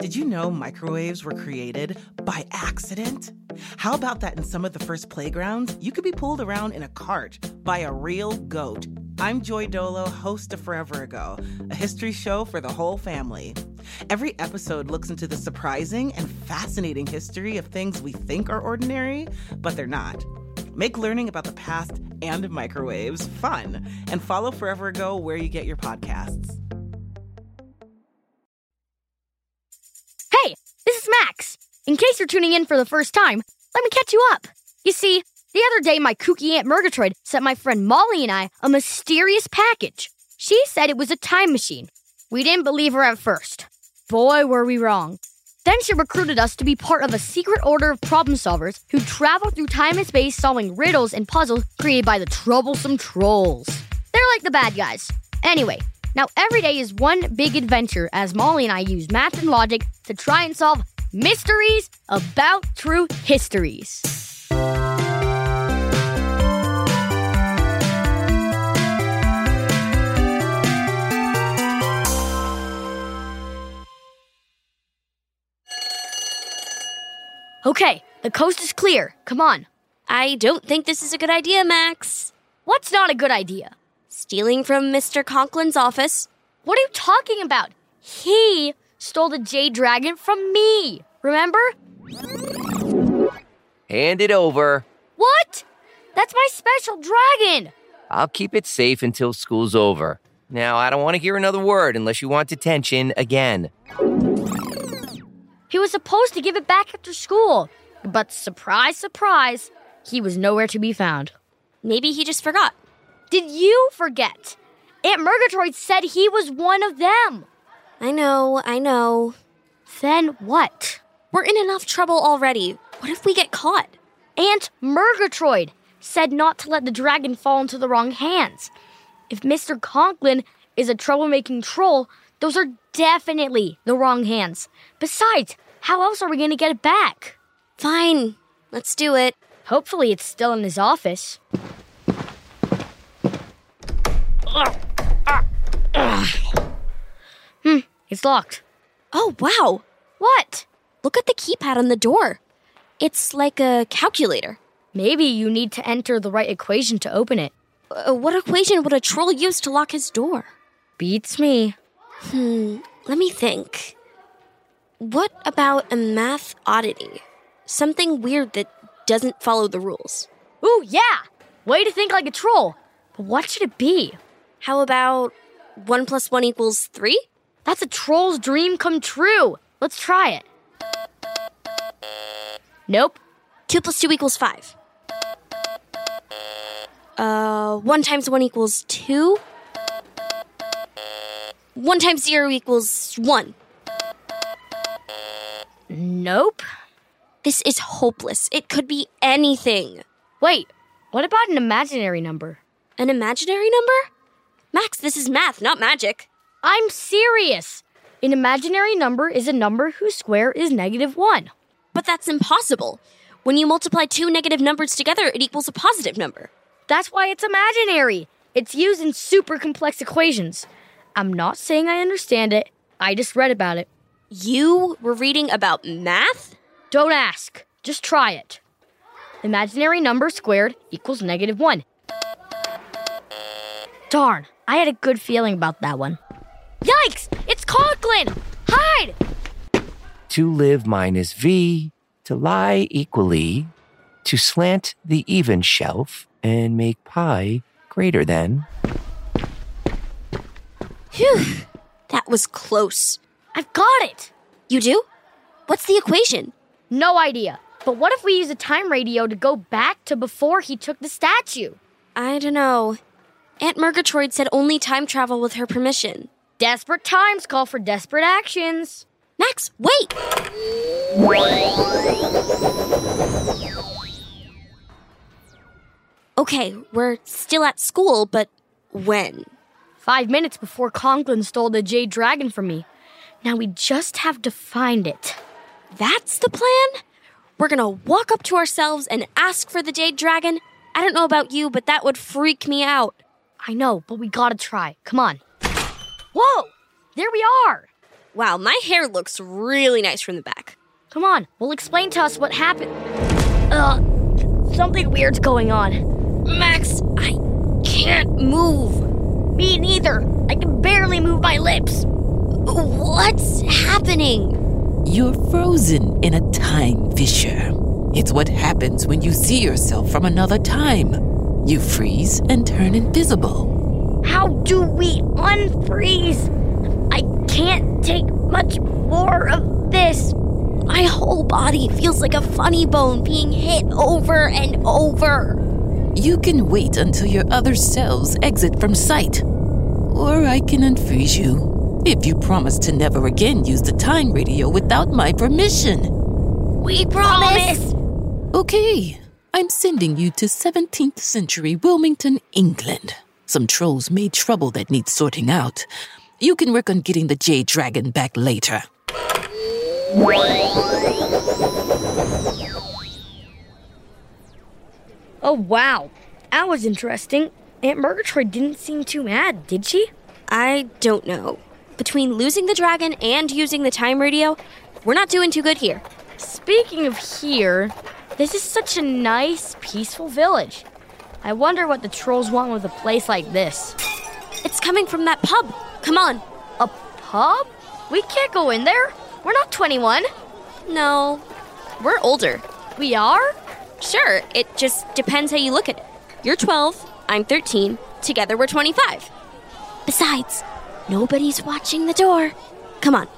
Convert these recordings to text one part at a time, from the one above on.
Did you know microwaves were created by accident? How about that in some of the first playgrounds, you could be pulled around in a cart by a real goat? I'm Joy Dolo, host of Forever Ago, a history show for the whole family. Every episode looks into the surprising and fascinating history of things we think are ordinary, but they're not. Make learning about the past and microwaves fun, and follow Forever Ago where you get your podcasts. Hey, this is Max. In case you're tuning in for the first time, let me catch you up. You see, the other day my kooky Aunt Murgatroyd sent my friend Molly and I a mysterious package. She said it was a time machine. We didn't believe her at first. Boy, were we wrong. Then she recruited us to be part of a secret order of problem solvers who travel through time and space solving riddles and puzzles created by the troublesome trolls. They're like the bad guys. Anyway, now every day is one big adventure as Molly and I use math and logic to try and solve mysteries about true histories. Okay, the coast is clear. Come on. I don't think this is a good idea, Max. What's not a good idea? Stealing from Mr. Conklin's office. What are you talking about? He stole the Jade Dragon from me, remember? Hand it over. What? That's my special dragon. I'll keep it safe until school's over. Now, I don't want to hear another word unless you want detention again. He was supposed to give it back after school, but surprise, surprise, he was nowhere to be found. Maybe he just forgot. Did you forget? Aunt Murgatroyd said he was one of them. I know. Then what? We're in enough trouble already. What if we get caught? Aunt Murgatroyd said not to let the dragon fall into the wrong hands. If Mr. Conklin is a troublemaking troll, those are definitely the wrong hands. Besides, how else are we going to get it back? Fine, let's do it. Hopefully it's still in his office. It's locked. Oh, wow. What? Look at the keypad on the door. It's like a calculator. Maybe you need to enter the right equation to open it. What equation would a troll use to lock his door? Beats me. Let me think. What about a math oddity? Something weird that doesn't follow the rules. Ooh, yeah! Way to think like a troll. But what should it be? How about 1 + 1 = 3? That's a troll's dream come true. Let's try it. Nope. 2 + 2 = 5. 1 × 1 = 2. 1 × 0 = 1. Nope. This is hopeless. It could be anything. Wait, what about an imaginary number? An imaginary number? Max, this is math, not magic. I'm serious. An imaginary number is a number whose square is -1. But that's impossible. When you multiply two negative numbers together, it equals a positive number. That's why it's imaginary. It's used in super complex equations. I'm not saying I understand it. I just read about it. You were reading about math? Don't ask. Just try it. Imaginary number squared equals -1. Darn, I had a good feeling about that one. Yikes! It's Conklin! Hide! To live minus v, to lie equally, to slant the even shelf, and make pi greater than. Phew, that was close. I've got it! You do? What's the equation? No idea. But what if we use a time radio to go back to before he took the statue? I don't know. Aunt Murgatroyd said only time travel with her permission. Desperate times call for desperate actions. Max, wait! Okay, we're still at school, but when? 5 minutes before Conklin stole the Jade Dragon from me. Now we just have to find it. That's the plan? We're gonna walk up to ourselves and ask for the Jade Dragon? I don't know about you, but that would freak me out. I know, but we gotta try. Come on. Whoa! There we are! Wow, my hair looks really nice from the back. Come on, well, explain to us what happened. Something weird's going on. Max, I can't move. Me neither. I can barely move my lips. What's happening? You're frozen in a time fissure. It's what happens when you see yourself from another time. You freeze and turn invisible. How do we unfreeze? I can't take much more of this. My whole body feels like a funny bone being hit over and over. You can wait until your other selves exit from sight. Or I can unfreeze you, if you promise to never again use the time radio without my permission. We promise! Okay, I'm sending you to 17th century Wilmington, England. Some trolls made trouble that needs sorting out. You can work on getting the Jade Dragon back later. Oh, wow. That was interesting. Aunt Murgatroyd didn't seem too mad, did she? I don't know. Between losing the dragon and using the time radio, we're not doing too good here. Speaking of here, this is such a nice, peaceful village. I wonder what the trolls want with a place like this. It's coming from that pub. Come on. A pub? We can't go in there. We're not 21. No, we're older. We are? Sure, it just depends how you look at it. You're 12, I'm 13. Together we're 25. Besides, nobody's watching the door. Come on.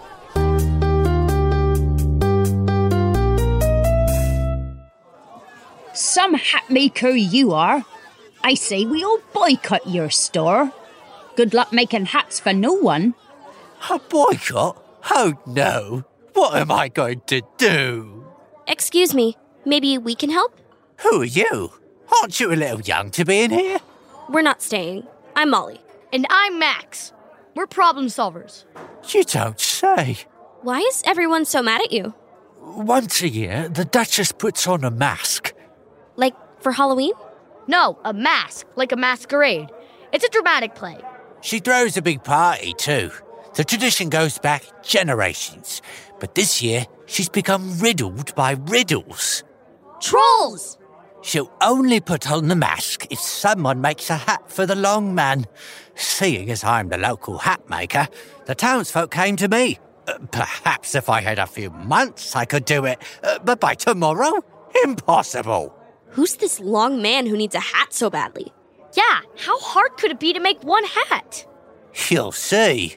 Some hat maker you are. I say we all boycott your store. Good luck making hats for no one. A boycott? Oh no. What am I going to do? Excuse me, maybe we can help? Who are you? Aren't you a little young to be in here? We're not staying. I'm Molly. And I'm Max. We're problem solvers. You don't say. Why is everyone so mad at you? Once a year, the Duchess puts on a mask. Like, for Halloween? No, a mask, like a masquerade. It's a dramatic play. She throws a big party, too. The tradition goes back generations. But this year, she's become riddled by riddles. Trolls! She'll only put on the mask if someone makes a hat for the long man. Seeing as I'm the local hat maker, the townsfolk came to me. Perhaps if I had a few months, I could do it. But by tomorrow? Impossible. Who's this long man who needs a hat so badly? Yeah, how hard could it be to make one hat? You'll see.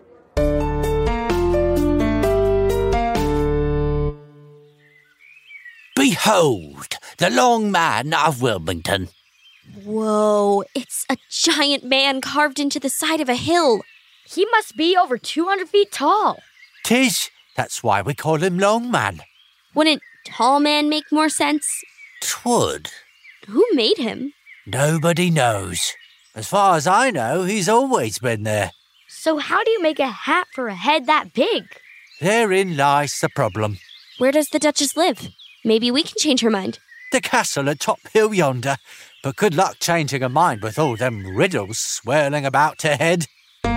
Behold, the long man of Wilmington. Whoa, it's a giant man carved into the side of a hill. He must be over 200 feet tall. 'Tis. That's why we call him Long Man. Wouldn't tall man make more sense? 'Twould. Who made him? Nobody knows. As far as I know, he's always been there. So how do you make a hat for a head that big? Therein lies the problem. Where does the Duchess live? Maybe we can change her mind. The castle at Top Hill yonder. But good luck changing her mind with all them riddles swirling about her head.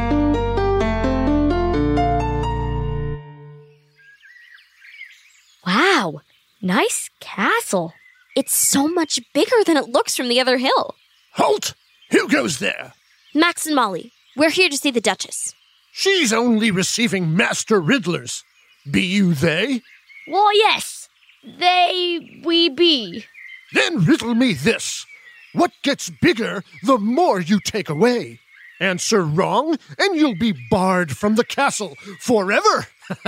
Wow, nice castle. It's so much bigger than it looks from the other hill. Halt! Who goes there? Max and Molly, we're here to see the Duchess. She's only receiving master riddlers. Be you they? Well, yes. We be. Then riddle me this. What gets bigger the more you take away? Answer wrong, and you'll be barred from the castle forever.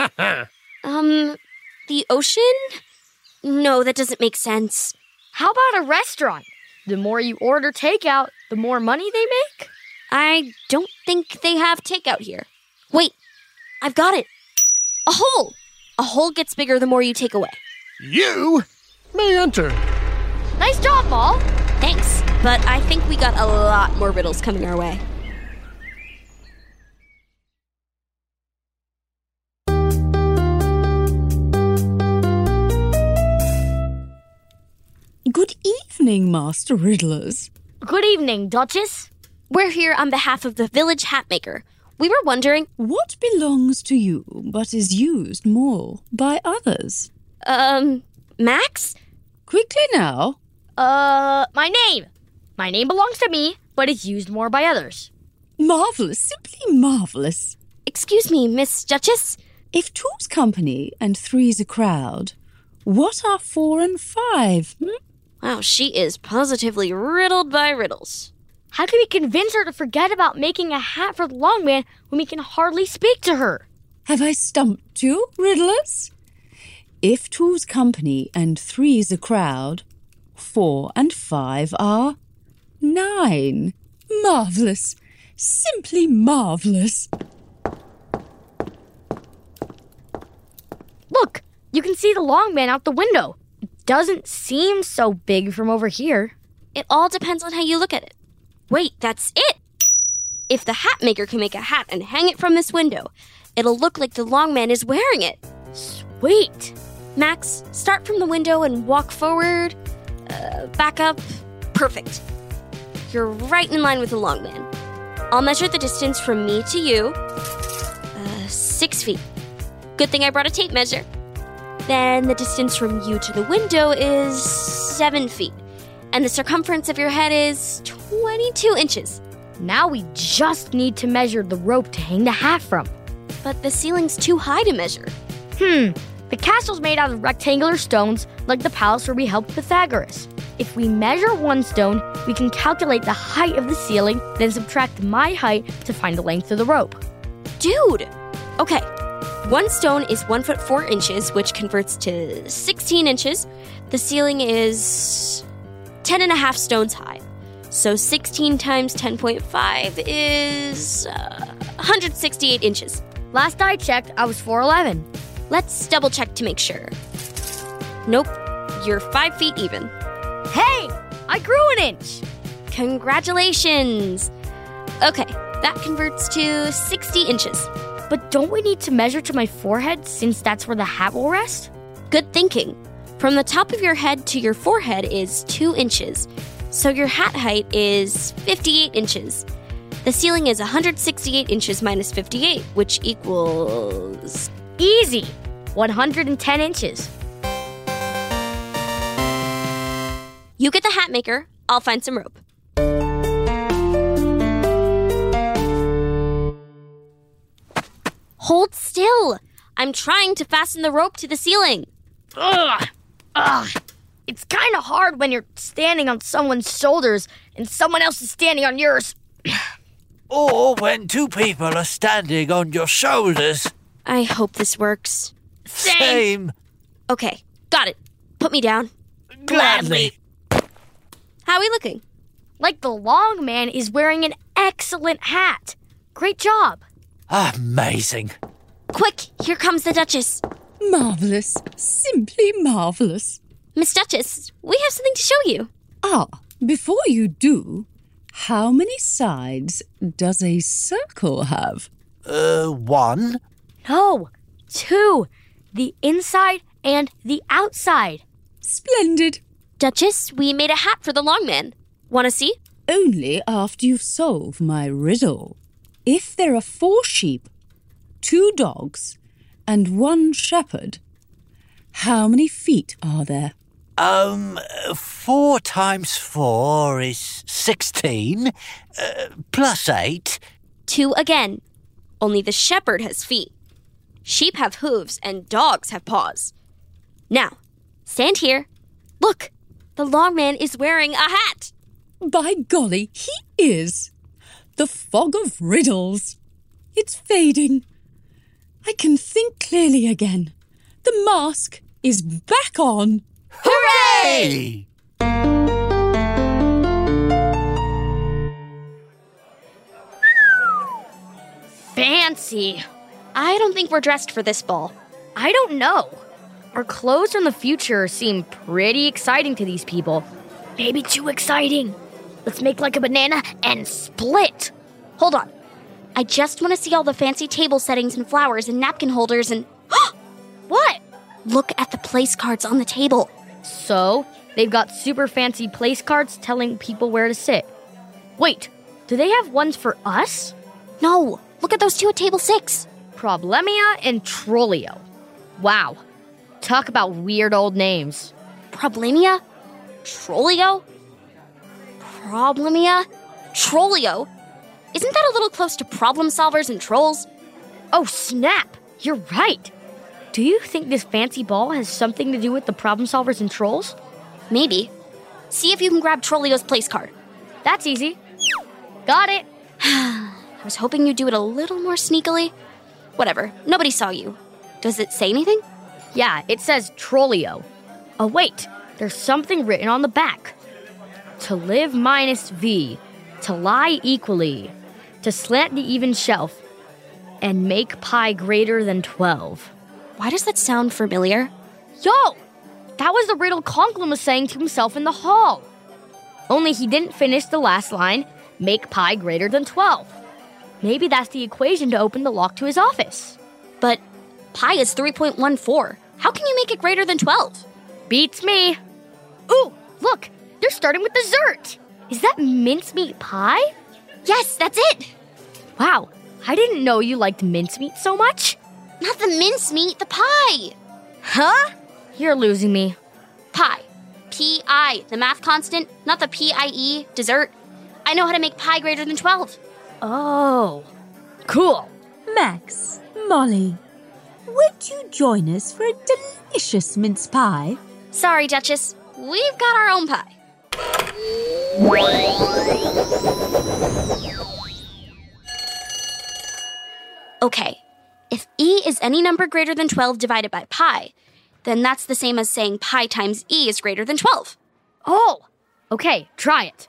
The ocean? No, that doesn't make sense. How about a restaurant? The more you order takeout, the more money they make? I don't think they have takeout here. Wait, I've got it. A hole! A hole gets bigger the more you take away. You may enter. Nice job, Paul. Thanks, but I think we got a lot more riddles coming our way. Good evening, Master Riddlers. Good evening, Duchess. We're here on behalf of the village hat maker. we were wondering... What belongs to you but is used more by others? Max? Quickly now. My name. My name belongs to me, but is used more by others. Marvelous, simply marvelous. Excuse me, Miss Duchess? If 2's company and 3's a crowd, what are 4 and 5? Wow, she is positively riddled by riddles. How can we convince her to forget about making a hat for the long man when we can hardly speak to her? Have I stumped you, riddlers? If 2's company and 3's a crowd, 4 and 5 are 9. Marvelous. Simply marvelous. Look, you can see the long man out the window. It doesn't seem so big from over here. It all depends on how you look at it. Wait, that's it! If the hat maker can make a hat and hang it from this window, it'll look like the long man is wearing it. Sweet! Max, start from the window and walk forward. Back up. Perfect. You're right in line with the long man. I'll measure the distance from me to you. 6 feet. Good thing I brought a tape measure. Then the distance from you to the window is 7 feet. And the circumference of your head is 22 inches. Now we just need to measure the rope to hang the hat from. But the ceiling's too high to measure. The castle's made out of rectangular stones, like the palace where we helped Pythagoras. If we measure one stone, we can calculate the height of the ceiling, then subtract my height to find the length of the rope. Dude! Okay, one stone is 1 foot 4 inches, which converts to 16 inches. The ceiling is 10 and a half stones high. So 16 times 10.5 is 168 inches. Last I checked, I was 4'11". Let's double check to make sure. Nope, you're 5 feet even. Hey, I grew an inch. Congratulations. Okay, that converts to 60 inches. But don't we need to measure to my forehead since that's where the hat will rest? Good thinking. From the top of your head to your forehead is 2 inches. So your hat height is 58 inches. The ceiling is 168 inches minus 58, which equals... Easy! 110 inches. You get the hat maker, I'll find some rope. Hold still! I'm trying to fasten the rope to the ceiling. Ugh! It's kind of hard when you're standing on someone's shoulders and someone else is standing on yours. Or when 2 people are standing on your shoulders. I hope this works. Same. Okay, got it. Put me down. Gladly. How are we looking? Like the long man is wearing an excellent hat. Great job. Amazing. Quick, here comes the Duchess. Marvelous. Simply marvelous. Miss Duchess, we have something to show you. Before you do, how many sides does a circle have? 1. No, 2. The inside and the outside. Splendid. Duchess, we made a hat for the long man. Want to see? Only after you've solved my riddle. If there are 4 sheep, 2 dogs, and 1 shepherd, how many feet are there? 4 times 4 is 16, plus 8. 2 again. Only the shepherd has feet. Sheep have hooves and dogs have paws. Now, stand here. Look, the long man is wearing a hat. By golly, he is. The fog of riddles. It's fading. I can think clearly again. The mask is back on. Hooray! Fancy. I don't think we're dressed for this ball. I don't know. Our clothes from the future seem pretty exciting to these people. Maybe too exciting. Let's make like a banana and split. Hold on. I just want to see all the fancy table settings and flowers and napkin holders and... What? Look at the place cards on the table. So, they've got super fancy place cards telling people where to sit. Wait, do they have ones for us? No, Look at those two at table 6. Problemia and Trollio. Wow. Talk about weird old names. Problemia? Trollio? Problemia? Trollio? Isn't that a little close to problem solvers and trolls? Oh, snap! You're right. Do you think this fancy ball has something to do with the problem solvers and trolls? Maybe. See if you can grab Trollio's place card. That's easy. Got it. I was hoping you'd do it a little more sneakily. Whatever, nobody saw you. Does it say anything? Yeah, it says Trollio. Oh, wait, there's something written on the back. To live minus V, to lie equally, to slant the even shelf, and make pi greater than 12. Why does that sound familiar? Yo! That was the riddle Conklin was saying to himself in the hall. Only he didn't finish the last line, make pi greater than 12. Maybe that's the equation to open the lock to his office. But pi is 3.14. How can you make it greater than 12? Beats me. Ooh, look, they're starting with dessert. Is that mincemeat pie? Yes, that's it. Wow, I didn't know you liked mincemeat so much. Not the mincemeat, the pie. Huh? You're losing me. Pi. P-I, the math constant, not the P-I-E, dessert. I know how to make pi greater than 12. Oh, cool. Max, Molly, would you join us for a delicious mince pie? Sorry, Duchess. We've got our own pie. Okay, if E is any number greater than 12 divided by pi, then that's the same as saying pi times E is greater than 12. Oh, okay, try it.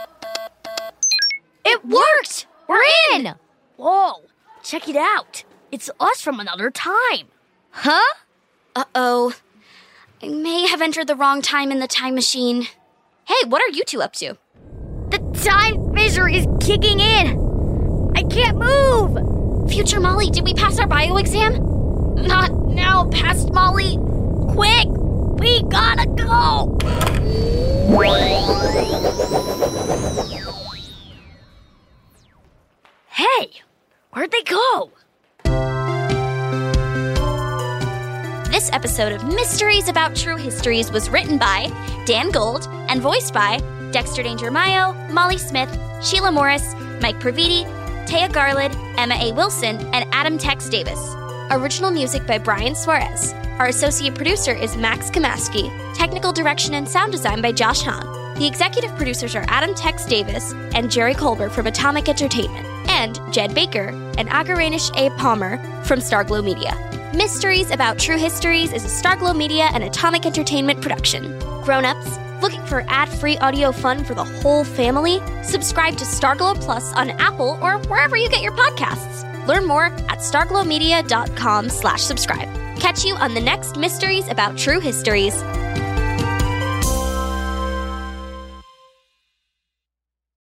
It worked! We're in! Whoa, check it out. It's us from another time. Huh? Uh-oh. I may have entered the wrong time in the time machine. Hey, what are you two up to? The time fissure is kicking in. I can't move. Future Molly, did we pass our bio exam? Not now, past Molly. Quick, we gotta go. Hey, where'd they go? This episode of Mysteries About True Histories was written by Dan Gold and voiced by Dexter Danger Mayo, Molly Smith, Sheila Morris, Mike Praviti, Taya Garland, Emma A. Wilson, and Adam Tex Davis. Original music by Brian Suarez. Our associate producer is Max Kamaski. Technical direction and sound design by Josh Hahn. The executive producers are Adam Tex Davis and Jerry Colbert from Atomic Entertainment, and Jed Baker and Agaranish A. Palmer from Starglow Media. Mysteries About True Histories is a Starglow Media and Atomic Entertainment production. Grown-ups, looking for ad-free audio fun for the whole family? Subscribe to Starglow Plus on Apple or wherever you get your podcasts. Learn more at starglowmedia.com/subscribe. Catch you on the next Mysteries About True Histories.